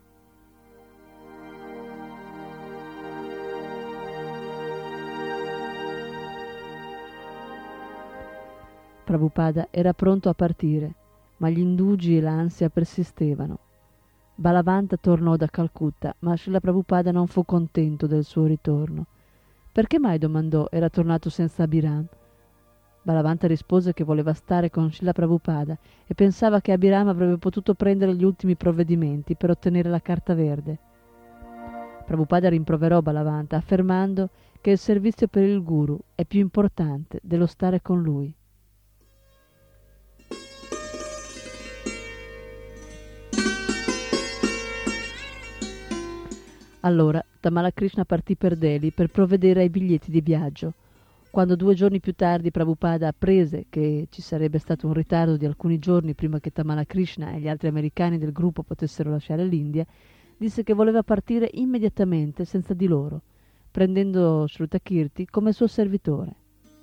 Speaker 2: Prabhupada era pronto a partire, ma gli indugi e l'ansia persistevano. Balavanta tornò da Calcutta, ma Srila Prabhupada non fu contento del suo ritorno. Perché mai, domandò, era tornato senza Abhiram? Balavanta rispose che voleva stare con Srila Prabhupada e pensava che Abhiram avrebbe potuto prendere gli ultimi provvedimenti per ottenere la carta verde. Prabhupada rimproverò Balavanta, affermando che il servizio per il Guru è più importante dello stare con lui. Allora Tamala Krishna partì per Delhi per provvedere ai biglietti di viaggio. Quando due giorni più tardi Prabhupada apprese che ci sarebbe stato un ritardo di alcuni giorni prima che Tamala Krishna e gli altri americani del gruppo potessero lasciare l'India, disse che voleva partire immediatamente senza di loro, prendendo Shrutakirti come suo servitore.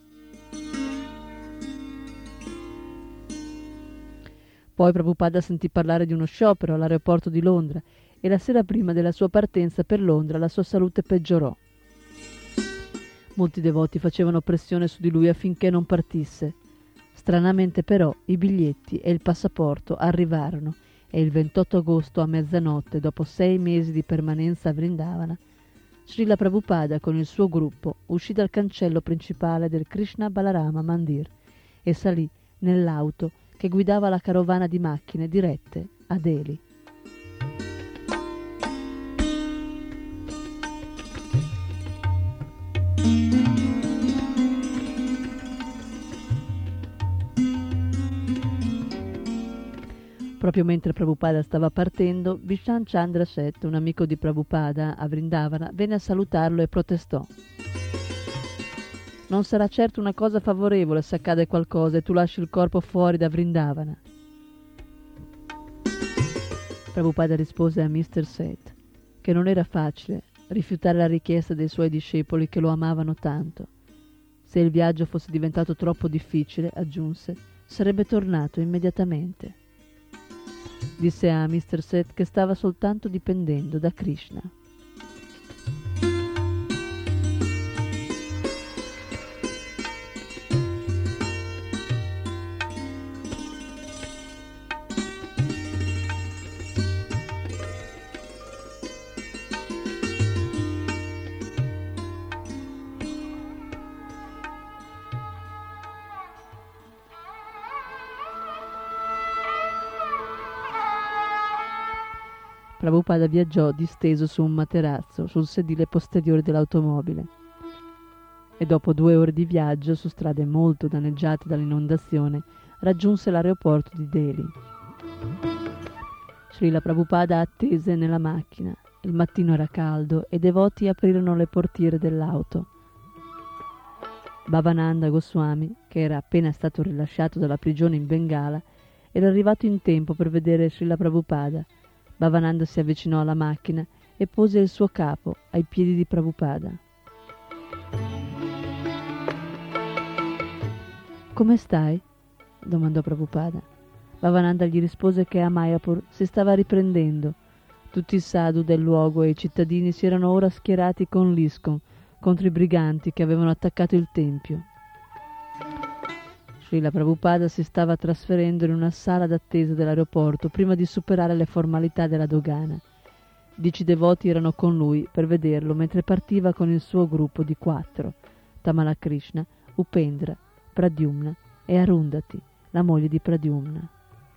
Speaker 2: Poi Prabhupada sentì parlare di uno sciopero all'aeroporto di Londra e la sera prima della sua partenza per Londra la sua salute peggiorò. Molti devoti facevano pressione su di lui affinché non partisse. Stranamente però i biglietti e il passaporto arrivarono e il ventotto agosto a mezzanotte, dopo sei mesi di permanenza a Vrindavana, Srila Prabhupada con il suo gruppo uscì dal cancello principale del Krishna Balarama Mandir e salì nell'auto che guidava la carovana di macchine dirette a Delhi. Proprio mentre Prabhupada stava partendo, Vishwan Chandra Seth, un amico di Prabhupada a Vrindavana, venne a salutarlo e protestò. Non sarà certo una cosa favorevole se accade qualcosa e tu lasci il corpo fuori da Vrindavana. Prabhupada rispose a mister Seth che non era facile rifiutare la richiesta dei suoi discepoli che lo amavano tanto. Se il viaggio fosse diventato troppo difficile, aggiunse, sarebbe tornato immediatamente. Disse a mister Seth che stava soltanto dipendendo da Krishna. Prabhupada viaggiò disteso su un materasso sul sedile posteriore dell'automobile e dopo due ore di viaggio su strade molto danneggiate dall'inondazione raggiunse l'aeroporto di Delhi. Srila Prabhupada attese nella macchina. Il mattino era caldo e i devoti aprirono le portiere dell'auto. Bhavananda Goswami, che era appena stato rilasciato dalla prigione in Bengala, era arrivato in tempo per vedere Srila Prabhupada. Bhavananda si avvicinò alla macchina e pose il suo capo ai piedi di Prabhupada. «Come stai?» domandò Prabhupada. Bhavananda gli rispose che a Mayapur si stava riprendendo. Tutti i sadhu del luogo e i cittadini si erano ora schierati con l'ISKCON contro i briganti che avevano attaccato il tempio. Srila Prabhupada si stava trasferendo in una sala d'attesa dell'aeroporto prima di superare le formalità della dogana. Dieci devoti erano con lui per vederlo mentre partiva con il suo gruppo di quattro: Tamala Krishna, Upendra, Pradyumna e Arundhati, la moglie di Pradyumna.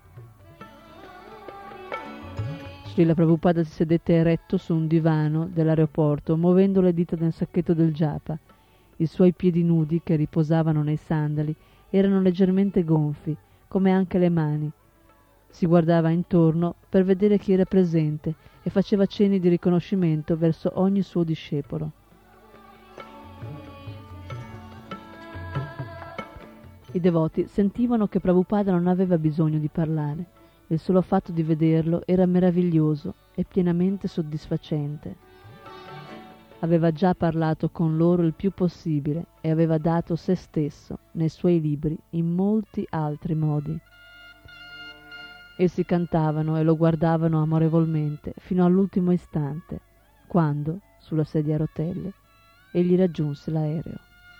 Speaker 2: Srila Prabhupada si sedette eretto su un divano dell'aeroporto, muovendo le dita nel sacchetto del japa. I suoi piedi nudi, che riposavano nei sandali, erano leggermente gonfi, come anche le mani. Si guardava intorno per vedere chi era presente e faceva cenni di riconoscimento verso ogni suo discepolo. I devoti sentivano che Prabhupada non aveva bisogno di parlare. Il solo fatto di vederlo era meraviglioso e pienamente soddisfacente. Aveva già parlato con loro il più possibile e aveva dato se stesso nei suoi libri in molti altri modi. Essi cantavano e lo guardavano amorevolmente fino all'ultimo istante, quando, sulla sedia a rotelle, egli raggiunse l'aereo.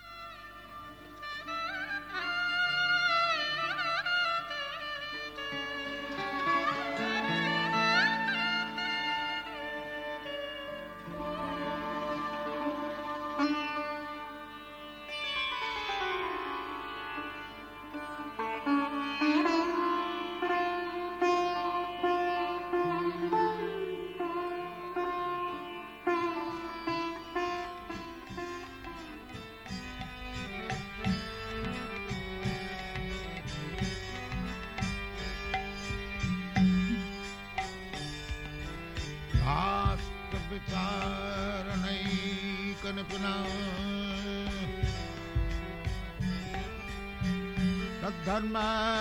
Speaker 1: धर्म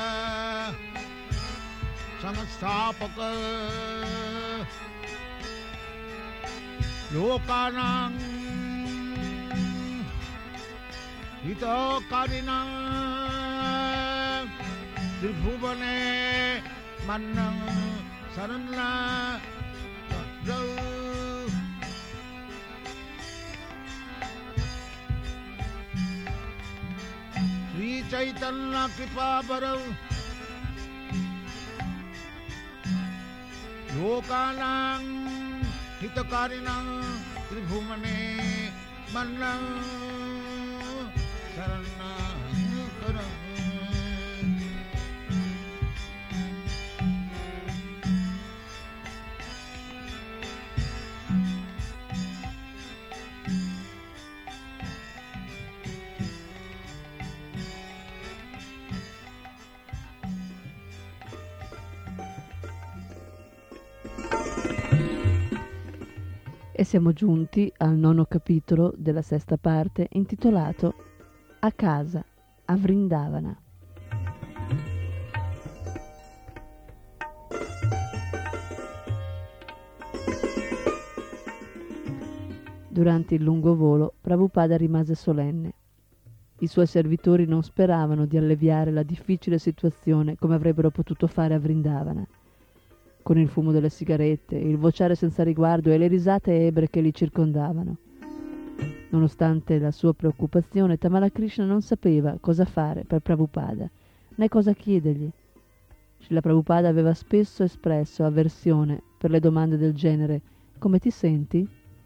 Speaker 1: संस्थापक लोकानां हितकारिणां त्रिभुवने मन्नं शरणं चैतन्य कृपा बरौ लोकानां हितकारिणां त्रिभुवने मन्नं शरणं
Speaker 2: E siamo giunti al nono capitolo della sesta parte, intitolato A casa a Vrindavana. Durante il lungo volo, Prabhupada rimase solenne. I suoi servitori non speravano di alleviare la difficile situazione come avrebbero potuto fare a Vrindavana. Con il fumo delle sigarette, il vociare senza riguardo e le risate ebre che li circondavano. Nonostante la sua preoccupazione, Tamala Krishna non sapeva cosa fare per Prabhupada, né cosa chiedergli. Srila Prabhupada aveva spesso espresso avversione per le domande del genere: come ti senti?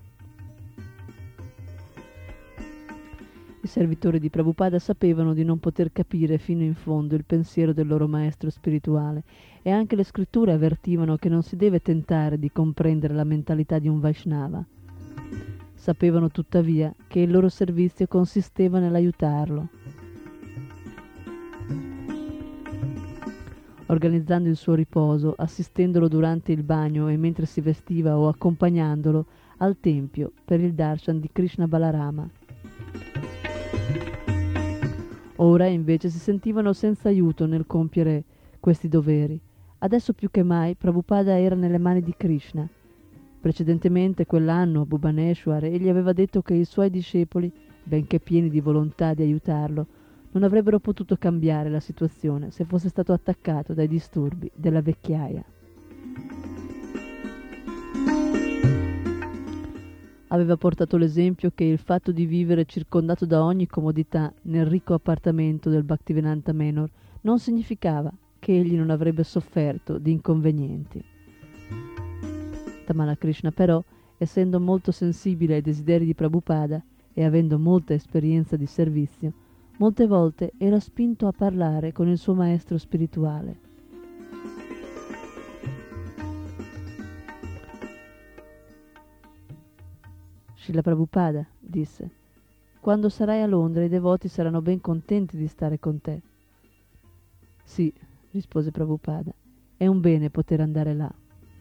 Speaker 2: I servitori di Prabhupada sapevano di non poter capire fino in fondo il pensiero del loro maestro spirituale, e anche le scritture avvertivano che non si deve tentare di comprendere la mentalità di un Vaishnava. Sapevano tuttavia che il loro servizio consisteva nell'aiutarlo. Organizzando il suo riposo, assistendolo durante il bagno e mentre si vestiva o accompagnandolo al tempio per il darshan di Krishna Balarama. Ora invece si sentivano senza aiuto nel compiere questi doveri. Adesso più che mai Prabhupada era nelle mani di Krishna. Precedentemente quell'anno a Bhubaneswar egli aveva detto che i suoi discepoli, benché pieni di volontà di aiutarlo, non avrebbero potuto cambiare la situazione se fosse stato attaccato dai disturbi della vecchiaia. Aveva portato l'esempio che il fatto di vivere circondato da ogni comodità nel ricco appartamento del Bhaktivedanta Menor non significava che egli non avrebbe sofferto di inconvenienti. Tamala Krishna però, essendo molto sensibile ai desideri di Prabhupada e avendo molta esperienza di servizio, molte volte era spinto a parlare con il suo maestro spirituale. Srila Prabhupada disse: quando sarai a Londra i devoti saranno ben contenti di stare con te. Sì, rispose Prabhupada, è un bene poter andare là.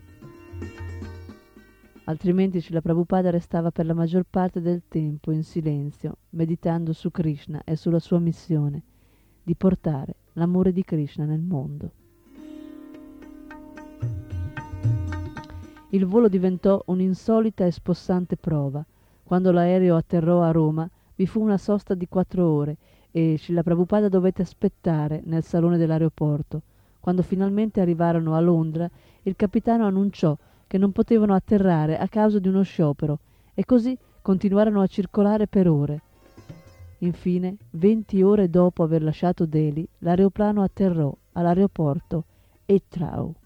Speaker 2: Altrimenti Srila Prabhupada restava per la maggior parte del tempo in silenzio, meditando su Krishna e sulla sua missione di portare l'amore di Krishna nel mondo. Il volo diventò un'insolita e spossante prova. Quando l'aereo atterrò a Roma vi fu una sosta di quattro ore e Srila Prabhupada dovette aspettare nel salone dell'aeroporto. Quando finalmente arrivarono a Londra, il capitano annunciò che non potevano atterrare a causa di uno sciopero, e così continuarono a circolare per ore. Infine, venti ore dopo aver lasciato Delhi, l'aeroplano atterrò all'aeroporto Heathrow.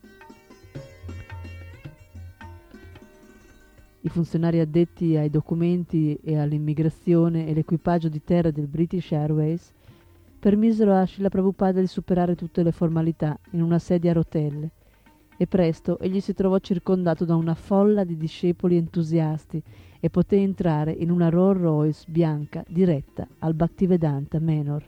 Speaker 2: I funzionari addetti ai documenti e all'immigrazione e l'equipaggio di terra del British Airways permisero a Srila Prabhupada di superare tutte le formalità in una sedia a rotelle, e presto egli si trovò circondato da una folla di discepoli entusiasti e poté entrare in una Rolls Royce bianca diretta al Bhaktivedanta Menor.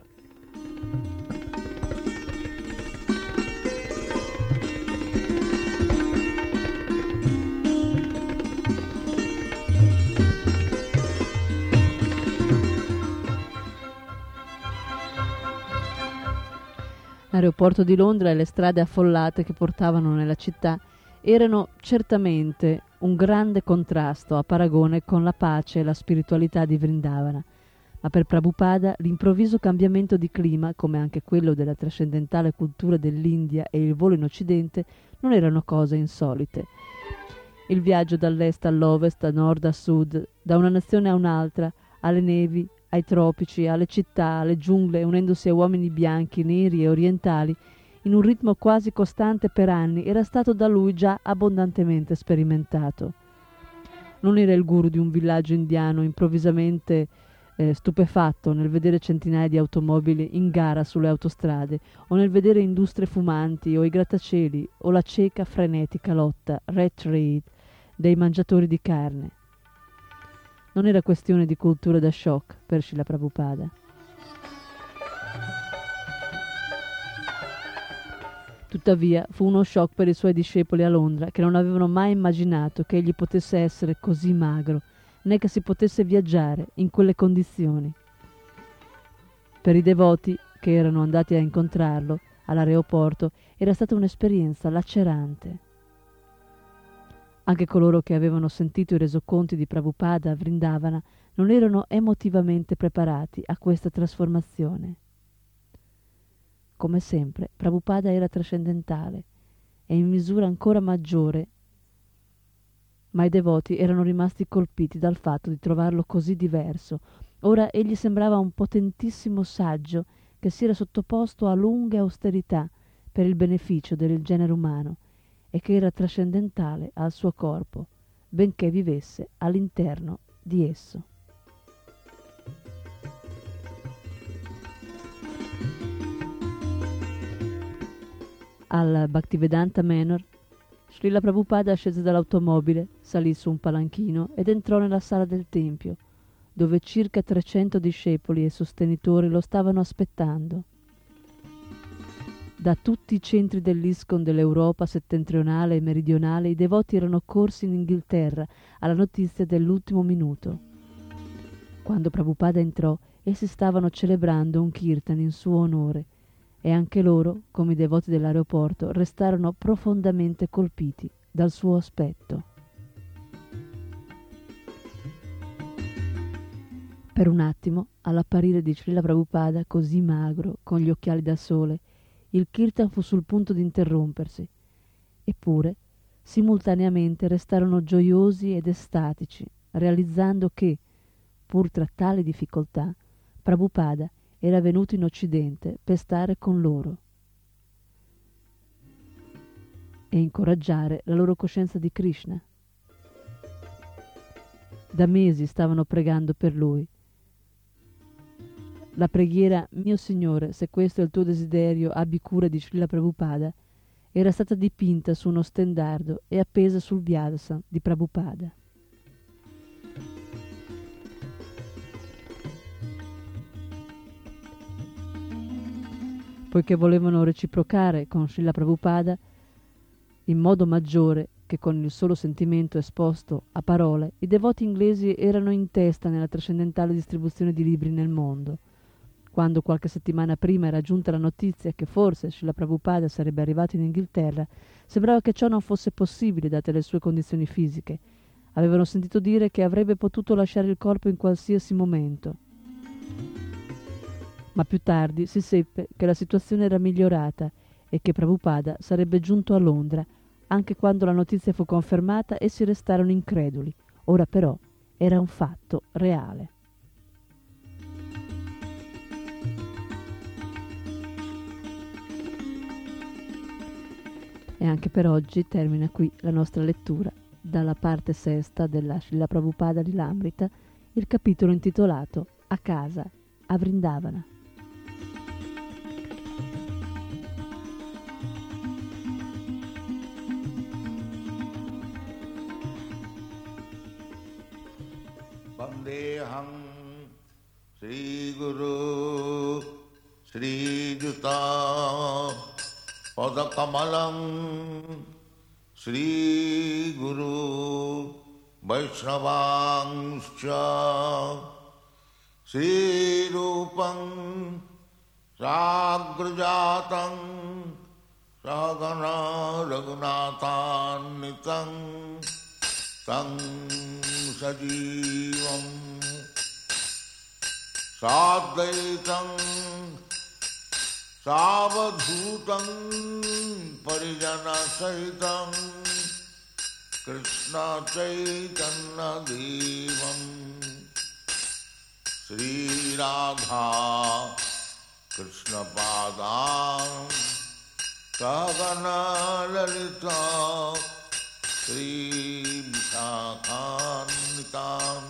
Speaker 2: L'aeroporto di Londra e le strade affollate che portavano nella città erano certamente un grande contrasto a paragone con la pace e la spiritualità di Vrindavana, ma per Prabhupada l'improvviso cambiamento di clima, come anche quello della trascendentale cultura dell'India e il volo in Occidente, non erano cose insolite. Il viaggio dall'est all'ovest, da nord a sud, da una nazione a un'altra, alle nevi, ai tropici, alle città, alle giungle, unendosi a uomini bianchi, neri e orientali, in un ritmo quasi costante per anni, era stato da lui già abbondantemente sperimentato. Non era il guru di un villaggio indiano improvvisamente eh, stupefatto nel vedere centinaia di automobili in gara sulle autostrade, o nel vedere industrie fumanti o i grattacieli o la cieca frenetica lotta rat race dei mangiatori di carne. Non era questione di cultura da shock per Srila Prabhupada. Tuttavia fu uno shock per i suoi discepoli a Londra, che non avevano mai immaginato che egli potesse essere così magro, né che si potesse viaggiare in quelle condizioni. Per i devoti che erano andati a incontrarlo all'aeroporto era stata un'esperienza lacerante. Anche coloro che avevano sentito i resoconti di Prabhupada a Vrindavana non erano emotivamente preparati a questa trasformazione. Come sempre, Prabhupada era trascendentale e in misura ancora maggiore, ma i devoti erano rimasti colpiti dal fatto di trovarlo così diverso. Ora egli sembrava un potentissimo saggio che si era sottoposto a lunghe austerità per il beneficio del genere umano e che era trascendentale al suo corpo, benché vivesse all'interno di esso. Al Bhaktivedanta Manor, Srila Prabhupada scese dall'automobile, salì su un palanchino ed entrò nella sala del tempio, dove circa trecento discepoli e sostenitori lo stavano aspettando. Da tutti i centri dell'ISKCON dell'Europa settentrionale e meridionale i devoti erano corsi in Inghilterra alla notizia dell'ultimo minuto. Quando Prabhupada entrò, essi stavano celebrando un kirtan in suo onore, e anche loro, come i devoti dell'aeroporto, restarono profondamente colpiti dal suo aspetto. Per un attimo, all'apparire di Srila Prabhupada così magro, con gli occhiali da sole, il kirtan fu sul punto di interrompersi. Eppure, simultaneamente restarono gioiosi ed estatici, realizzando che, pur tra tali difficoltà, Prabhupada era venuto in Occidente per stare con loro e incoraggiare la loro coscienza di Krishna. Da mesi stavano pregando per lui. La preghiera «Mio Signore, se questo è il tuo desiderio, abbi cura di Srila Prabhupada» era stata dipinta su uno stendardo e appesa sul Vyasa di Prabhupada. Poiché volevano reciprocare con Srila Prabhupada in modo maggiore che con il solo sentimento esposto a parole, i devoti inglesi erano in testa nella trascendentale distribuzione di libri nel mondo. Quando qualche settimana prima era giunta la notizia che forse Srila Prabhupada sarebbe arrivato in Inghilterra, sembrava che ciò non fosse possibile date le sue condizioni fisiche. Avevano sentito dire che avrebbe potuto lasciare il corpo in qualsiasi momento. Ma più tardi si seppe che la situazione era migliorata e che Prabhupada sarebbe giunto a Londra. Anche quando la notizia fu confermata, essi restarono increduli. Ora però era un fatto reale. E anche per oggi termina qui la nostra lettura dalla parte sesta della Srila Prabhupada Lilamrita, il capitolo intitolato A casa a Vrindavana.
Speaker 1: Vandeham Sri Guru Sri Juta Padakamalam Sri Guru Vaishnavangscha Sri Rupam Sagrajatam Sagana Raghunathannitam Tang Sajivam Sadvaitam Savadhutam Parijana Sahitam Krishna Chaitanya Devam Sri Radha Krishna Padam Sagana Lalita Sri Visakhanvitam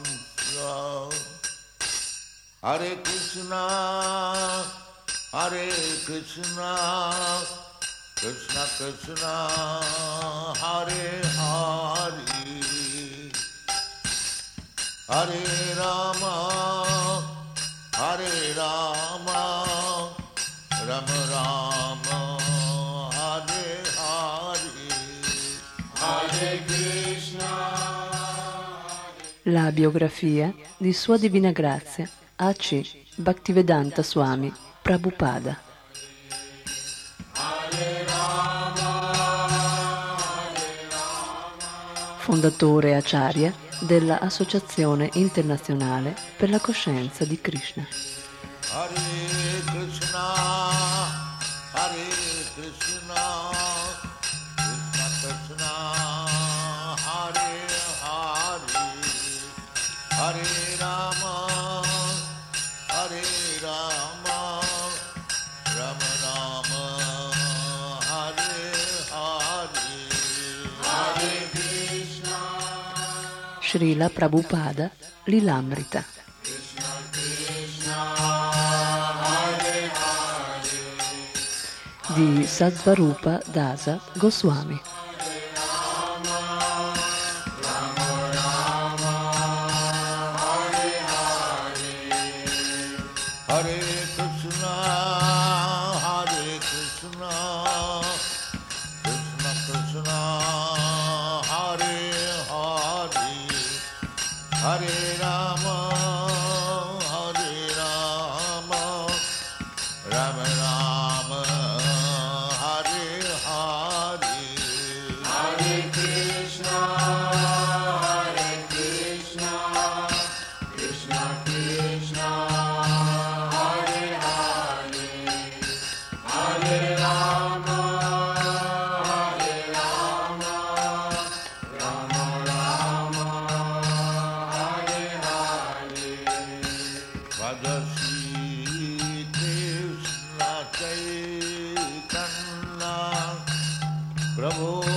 Speaker 1: Hare Krishna Hare Krishna Krishna Krishna Hare Hare Hare Rama Hare Rama Rama Rama Hare Hare Hare Krishna.
Speaker 2: La biografia di Sua Divina Grazia A C Bhaktivedanta Swami Prabhupada. Fondatore Acharya della Associazione Internazionale per la Coscienza di Krishna.
Speaker 1: Hare Krishna, Hare Krishna, Krishna Krishna, Hare Hare, Hare Rama, Hare Rama, Rama Rama, Hare Hare, Hare Krishna.
Speaker 2: Srila Prabhupada Lilamrita. Di Sattvarupa Dasa Goswami.
Speaker 1: Hare Krishna, Hare Krishna, Krishna Krishna, Hare Hare, Hare Rama, Hare Rama, Rama Rama, Hare Hare, Hare Krishna, Hare Krishna, Krishna Krishna. Prabhu